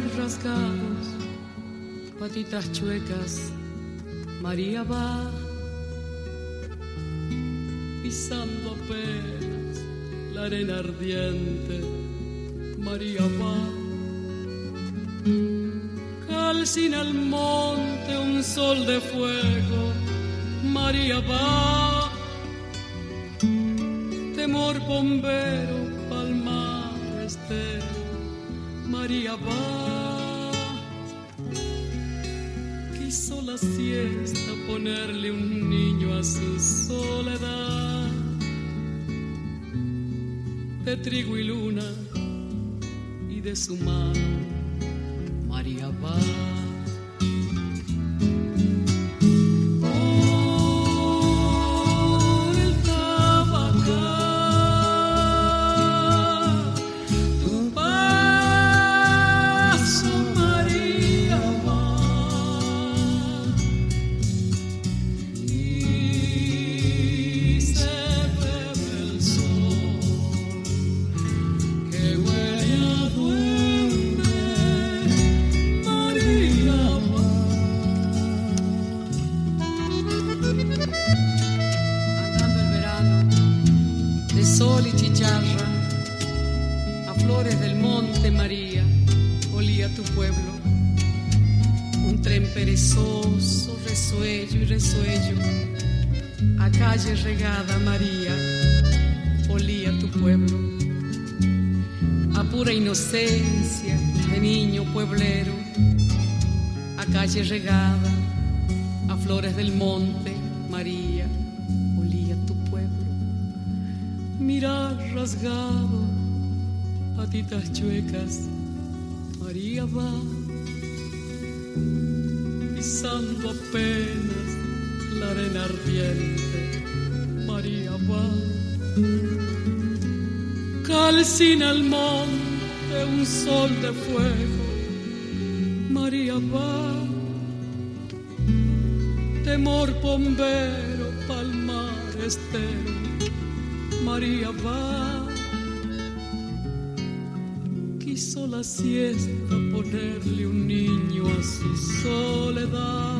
rasgados, patitas chuecas, María va pisando apenas la arena ardiente, María va. Calcina el monte un sol de fuego, María va. Temor bombero, palmar estero, María va. Quiso la siesta ponerle un niño a su soledad. De trigo y luna y de su mano, María va. Sol y chicharra, a flores del monte, María, olía tu pueblo. Un tren perezoso, resuello y resuello, a calle regada, María, olía tu pueblo. A pura inocencia de niño pueblero, a calle regada, a flores del monte, María, olía tu pueblo. Mirar rasgado, patitas chuecas, María va, pisando apenas la arena ardiente, María va. Calcina el monte un sol de fuego, María va. Temor bombero, palmar estero, María va. Quiso la siesta ponerle un niño a su soledad.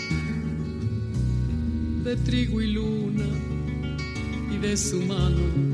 De trigo y luna y de su mano,